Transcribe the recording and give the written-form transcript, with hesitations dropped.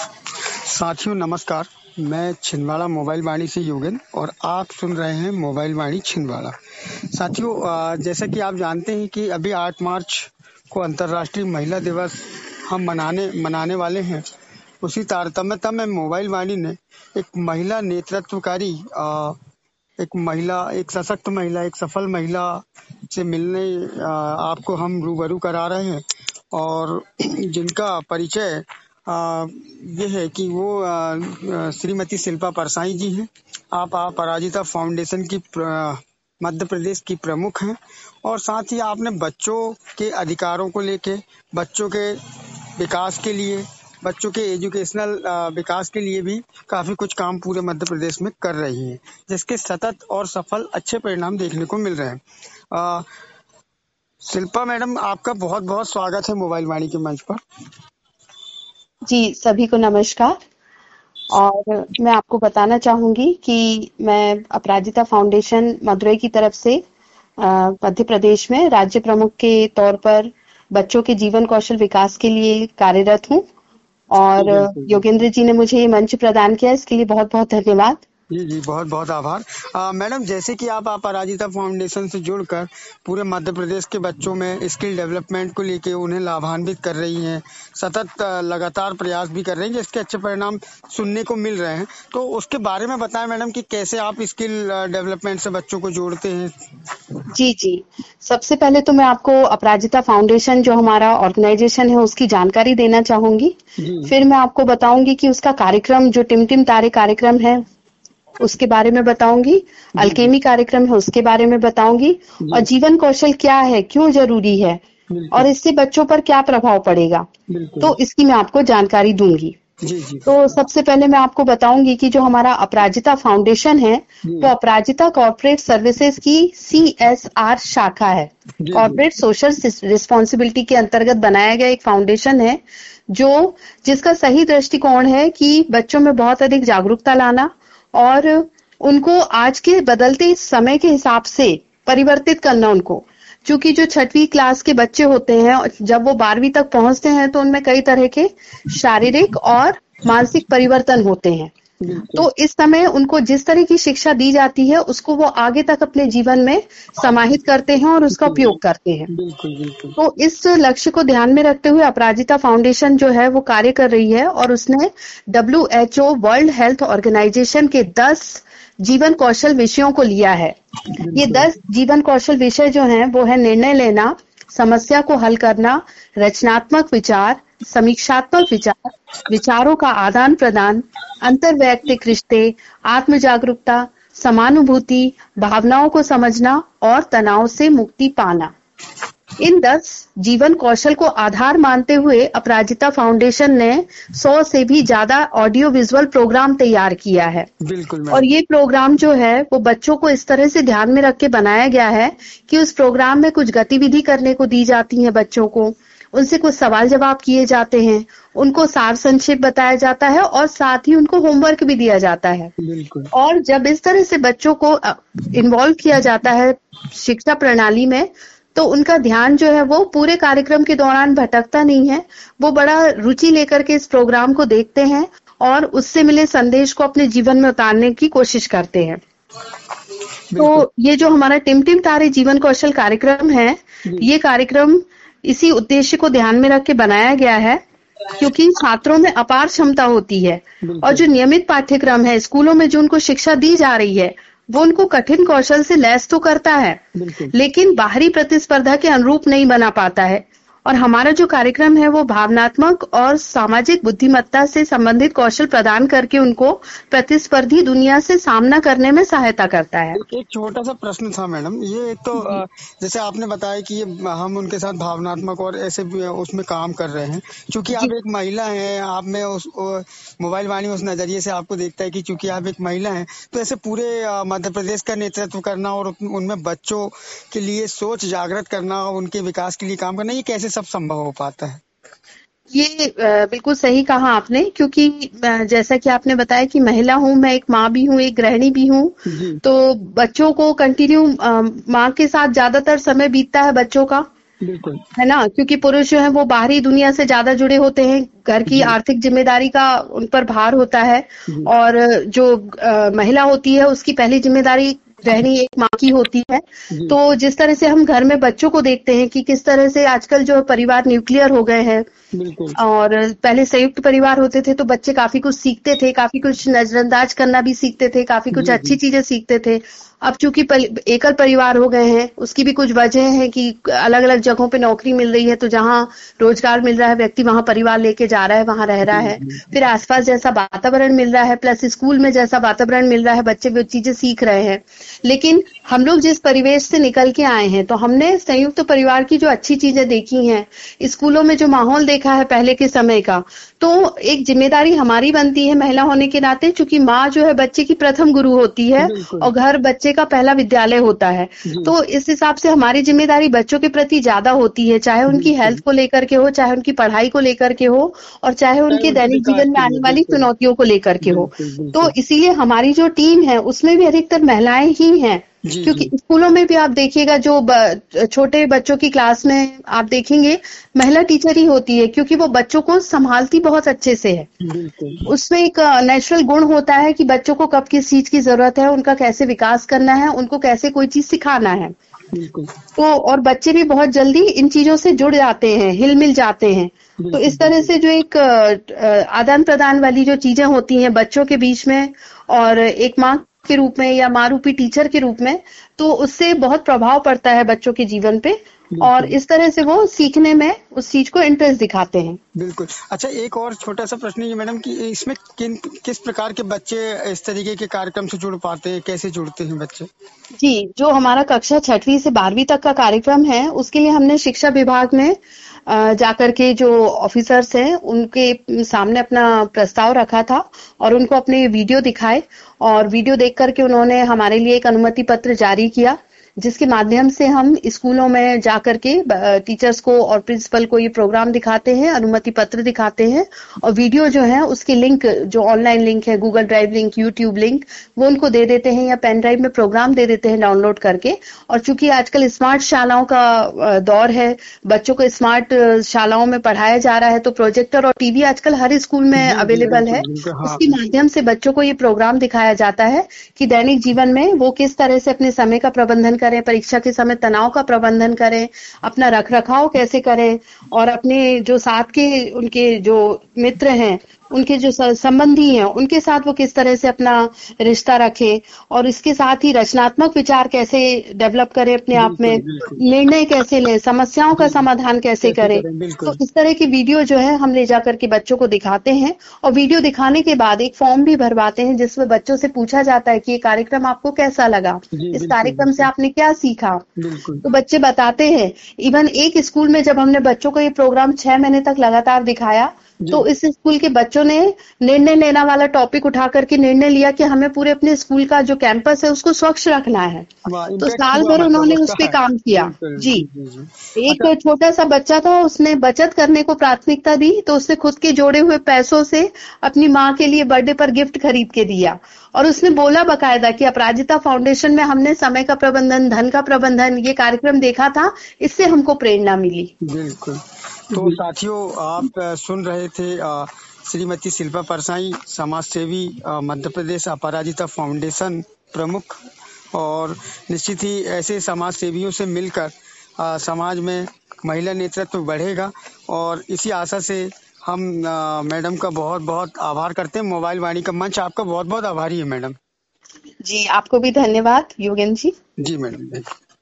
साथियों नमस्कार। मैं छिंदवाड़ा मोबाइल वाणी से योगेंद्र और आप सुन रहे हैं मोबाइल वाणी छिंदवाड़ा। साथियों जैसा कि आप जानते हैं कि अभी 8 मार्च को अंतर्राष्ट्रीय महिला दिवस हम मनाने वाले हैं। उसी तारतम्यता में मोबाइल वाणी ने एक महिला नेतृत्वकारी एक सशक्त महिला, एक सफल महिला से मिलने आपको हम रूबरू करा रहे हैं और जिनका परिचय ये है कि वो श्रीमती शिल्पा परसाई जी हैं। आप अपराजिता फाउंडेशन की मध्य प्रदेश की प्रमुख हैं और साथ ही आपने बच्चों के अधिकारों को लेके, बच्चों के विकास के लिए, बच्चों के एजुकेशनल विकास के लिए भी काफी कुछ काम पूरे मध्य प्रदेश में कर रही हैं, जिसके सतत और सफल अच्छे परिणाम देखने को मिल रहे हैं। शिल्पा मैडम, आपका बहुत बहुत स्वागत है मोबाइल वाणी के मंच पर। जी, सभी को नमस्कार। और मैं आपको बताना चाहूंगी कि मैं अपराजिता फाउंडेशन मदुरई की तरफ से मध्य प्रदेश में राज्य प्रमुख के तौर पर बच्चों के जीवन कौशल विकास के लिए कार्यरत हूं और योगेंद्र जी ने मुझे ये मंच प्रदान किया, इसके लिए बहुत बहुत धन्यवाद। जी बहुत बहुत आभार। मैडम, जैसे कि आप अपराजिता फाउंडेशन से जुड़कर पूरे मध्य प्रदेश के बच्चों में स्किल डेवलपमेंट को लेके उन्हें लाभान्वित कर रही हैं, सतत लगातार प्रयास भी कर रही हैं, जिसके अच्छे परिणाम सुनने को मिल रहे हैं। तो उसके बारे में बताएं मैडम कि कैसे आप स्किल डेवलपमेंट से बच्चों को जोड़ते हैं। जी, सबसे पहले तो मैं आपको अपराजिता फाउंडेशन जो हमारा ऑर्गेनाइजेशन है उसकी जानकारी देना चाहूंगी। फिर मैं आपको बताऊंगी कि उसका कार्यक्रम जो टिमटिम तारे कार्यक्रम है उसके बारे में बताऊंगी, अल्केमी कार्यक्रम है उसके बारे में बताऊंगी और जीवन कौशल क्या है, क्यों जरूरी है और इससे बच्चों पर क्या प्रभाव पड़ेगा, तो इसकी मैं आपको जानकारी दूंगी। तो सबसे पहले मैं आपको बताऊंगी कि जो हमारा अपराजिता फाउंडेशन है वो अपराजिता कॉर्पोरेट सर्विसेज की CSR शाखा है। कॉर्पोरेट सोशल रिस्पॉन्सिबिलिटी के अंतर्गत बनाया गया एक फाउंडेशन है जिसका सही दृष्टिकोण है कि बच्चों में बहुत अधिक जागरूकता लाना और उनको आज के बदलते समय के हिसाब से परिवर्तित करना उनको। क्योंकि जो 6वीं क्लास के बच्चे होते हैं, जब वो 12वीं तक पहुंचते हैं तो उनमें कई तरह के शारीरिक और मानसिक परिवर्तन होते हैं। तो इस समय उनको जिस तरह की शिक्षा दी जाती है उसको वो आगे तक अपने जीवन में समाहित करते हैं और उसका उपयोग करते हैं। तो इस लक्ष्य को ध्यान में रखते हुए अपराजिता फाउंडेशन जो है वो कार्य कर रही है और उसने WHO वर्ल्ड हेल्थ ऑर्गेनाइजेशन के 10 जीवन कौशल विषयों को लिया है। ये 10 जीवन कौशल विषय जो हैं वो है निर्णय लेना, समस्या को हल करना, रचनात्मक विचार, समीक्षात्मक विचार, विचारों का आदान प्रदान, अंतर्वैयक्तिक रिश्ते, आत्म जागरूकता, समानुभूति, भावनाओं को समझना और तनाव से मुक्ति पाना। इन 10 जीवन कौशल को आधार मानते हुए अपराजिता फाउंडेशन ने 100 से भी ज्यादा ऑडियो विजुअल प्रोग्राम तैयार किया है। और ये प्रोग्राम जो है वो बच्चों को इस तरह से ध्यान में रख के बनाया गया है कि उस प्रोग्राम में कुछ गतिविधि करने को दी जाती है बच्चों को, उनसे कुछ सवाल जवाब किए जाते हैं, उनको सार संक्षेप बताया जाता है और साथ ही उनको होमवर्क भी दिया जाता है। और जब इस तरह से बच्चों को इन्वॉल्व किया जाता है शिक्षा प्रणाली में तो उनका ध्यान जो है वो पूरे कार्यक्रम के दौरान भटकता नहीं है, वो बड़ा रुचि लेकर के इस प्रोग्राम को देखते हैं और उससे मिले संदेश को अपने जीवन में उतारने की कोशिश करते हैं। तो ये जो हमारा टिमटिम तारे जीवन कौशल कार्यक्रम है, ये कार्यक्रम इसी उद्देश्य को ध्यान में रख के बनाया गया है क्योंकि छात्रों में अपार क्षमता होती है और जो नियमित पाठ्यक्रम है स्कूलों में जो उनको शिक्षा दी जा रही है वो उनको कठिन कौशल से लैस तो करता है लेकिन बाहरी प्रतिस्पर्धा के अनुरूप नहीं बना पाता है। और हमारा जो कार्यक्रम है वो भावनात्मक और सामाजिक बुद्धिमत्ता से संबंधित कौशल प्रदान करके उनको प्रतिस्पर्धी दुनिया से सामना करने में सहायता करता है। एक छोटा सा प्रश्न था मैडम, ये एक तो जैसे आपने बताया कि ये हम उनके साथ भावनात्मक और ऐसे उसमें काम कर रहे हैं, क्योंकि आप एक महिला हैं, आप में उस मोबाइल वाणी उस नजरिए से आपको देखता है कि चूंकि आप एक महिला हैं तो ऐसे पूरे मध्य प्रदेश का नेतृत्व करना और उनमें बच्चों के लिए सोच जागृत करना, उनके विकास के लिए काम करना, ये कैसे सब संभव हो पाता है? ये बिल्कुल सही कहा आपने, क्योंकि जैसा कि आपने बताया कि महिला हूँ, मैं एक माँ भी हूँ, एक गृहिणी भी हूँ, तो बच्चों को कंटिन्यू माँ के साथ ज्यादातर समय बीतता है बच्चों का, बिल्कुल। है ना, क्योंकि पुरुष जो है वो बाहरी दुनिया से ज्यादा जुड़े होते हैं, घर की आर्थिक जिम्मेदारी का उन पर भार होता है, और जो महिला होती है उसकी पहली जिम्मेदारी रहनी एक माँ की होती है। तो जिस तरह से हम घर में बच्चों को देखते हैं कि किस तरह से आजकल जो परिवार न्यूक्लियर हो गए हैं, और पहले संयुक्त परिवार होते थे तो बच्चे काफी कुछ सीखते थे, काफी कुछ नजरअंदाज करना भी सीखते थे, काफी कुछ अच्छी चीजें सीखते थे। अब चूंकि एकल परिवार हो गए हैं, उसकी भी कुछ वजह है कि अलग अलग जगहों पे नौकरी मिल रही है, तो जहां रोजगार मिल रहा है व्यक्ति वहां परिवार लेके जा रहा है, वहां रह रहा है। फिर आसपास जैसा वातावरण मिल रहा है, प्लस स्कूल में जैसा वातावरण मिल रहा है, बच्चे वो चीजें सीख रहे हैं। लेकिन हम लोग जिस परिवेश से निकल के आए हैं, तो हमने संयुक्त परिवार की जो अच्छी चीजें देखी हैं, स्कूलों में जो माहौल देखा है पहले के समय का, तो एक जिम्मेदारी हमारी बनती है महिला होने के नाते, चूंकि माँ जो है बच्चे की प्रथम गुरु होती है और घर बच्चे का पहला विद्यालय होता है। तो इस हिसाब से हमारी जिम्मेदारी बच्चों के प्रति ज्यादा होती है, चाहे उनकी हेल्थ को लेकर के हो, चाहे उनकी पढ़ाई को लेकर के हो, और चाहे उनके दैनिक जीवन में आने वाली चुनौतियों को लेकर के हो। तो इसीलिए हमारी जो टीम है उसमें भी अधिकतर महिलाएं ही हैं, क्योंकि स्कूलों में भी आप देखिएगा जो छोटे बच्चों की क्लास में आप देखेंगे महिला टीचर ही होती है, क्योंकि वो बच्चों को संभालती बहुत अच्छे से है। उसमें एक नेचुरल गुण होता है कि बच्चों को कब किस चीज की जरूरत है, उनका कैसे विकास करना है, उनको कैसे कोई चीज सिखाना है। तो और बच्चे भी बहुत जल्दी इन चीजों से जुड़ जाते हैं, हिल मिल जाते हैं। तो इस तरह से जो एक आदान प्रदान वाली जो चीजें होती हैं बच्चों के बीच में, और एक माँ के रूप में या माँ रूपी टीचर के रूप में, तो उससे बहुत प्रभाव पड़ता है बच्चों के जीवन पे, और इस तरह से वो सीखने में उस चीज को इंटरेस्ट दिखाते हैं। बिल्कुल। अच्छा, एक और छोटा सा प्रश्न ये मैडम कि इसमें किस प्रकार के बच्चे इस तरीके के कार्यक्रम से जुड़ पाते हैं, कैसे जुड़ते हैं बच्चे? जी, जो हमारा कक्षा 6वीं से 12वीं तक का कार्यक्रम है, उसके लिए हमने शिक्षा विभाग में जाकर के जो ऑफिसर्स हैं उनके सामने अपना प्रस्ताव रखा था, और उनको अपने वीडियो दिखाए, और वीडियो देख करके उन्होंने हमारे लिए एक अनुमति पत्र जारी किया, जिसके माध्यम से हम स्कूलों में जाकर के टीचर्स को और प्रिंसिपल को ये प्रोग्राम दिखाते हैं, अनुमति पत्र दिखाते हैं, और वीडियो जो है उसकी लिंक, जो ऑनलाइन लिंक है, Google Drive link, YouTube link, वो उनको दे देते हैं, या पेन ड्राइव में प्रोग्राम दे देते हैं डाउनलोड करके। और चूंकि आजकल स्मार्ट शालाओं का दौर है, बच्चों को स्मार्ट शालाओं में पढ़ाया जा रहा है, तो प्रोजेक्टर और टीवी आजकल हर स्कूल में अवेलेबल है। उसके माध्यम से बच्चों को ये प्रोग्राम दिखाया जाता है कि दैनिक जीवन में वो किस तरह से अपने समय का प्रबंधन करें, परीक्षा के समय तनाव का प्रबंधन करें, अपना रखरखाव कैसे करें, और अपने जो साथ के उनके जो मित्र हैं, उनके जो संबंधी हैं, उनके साथ वो किस तरह से अपना रिश्ता रखें, और इसके साथ ही रचनात्मक विचार कैसे डेवलप करें अपने आप में, निर्णय कैसे लें, समस्याओं का समाधान कैसे करें। तो इस तरह की वीडियो जो है हम ले जाकर के बच्चों को दिखाते हैं, और वीडियो दिखाने के बाद एक फॉर्म भी भरवाते हैं, जिसमें बच्चों से पूछा जाता है कि ये कार्यक्रम आपको कैसा लगा, इस कार्यक्रम से आपने क्या सीखा। तो बच्चे बताते हैं। इवन एक स्कूल में जब हमने बच्चों को ये प्रोग्राम 6 महीने तक लगातार दिखाया, तो इस स्कूल के बच्चों ने निर्णय लेना वाला टॉपिक उठा करके निर्णय लिया कि हमें पूरे अपने स्कूल का जो कैंपस है उसको स्वच्छ रखना है। तो साल भर उन्होंने उस पे काम किया। जी, एक छोटा सा बच्चा था, उसने बचत करने को प्राथमिकता दी, तो उसने खुद के जोड़े हुए पैसों से अपनी माँ के लिए बर्थडे पर गिफ्ट खरीद के दिया, और उसने बोला बकायदा कि अपराजिता फाउंडेशन में हमने समय का प्रबंधन, धन का प्रबंधन, ये कार्यक्रम देखा था, इससे हमको प्रेरणा मिली। बिल्कुल। तो साथियों, आप सुन रहे थे श्रीमती शिल्पा परसाई, समाज सेवी, मध्य प्रदेश अपराजिता फाउंडेशन प्रमुख, और निश्चित ही ऐसे समाज सेवियों से मिलकर समाज में महिला नेतृत्व बढ़ेगा, और इसी आशा से हम मैडम का बहुत बहुत आभार करते हैं। मोबाइल वाणी का मंच आपका बहुत बहुत आभारी है मैडम। जी, आपको भी धन्यवाद योगेंद्र जी। जी मैडम।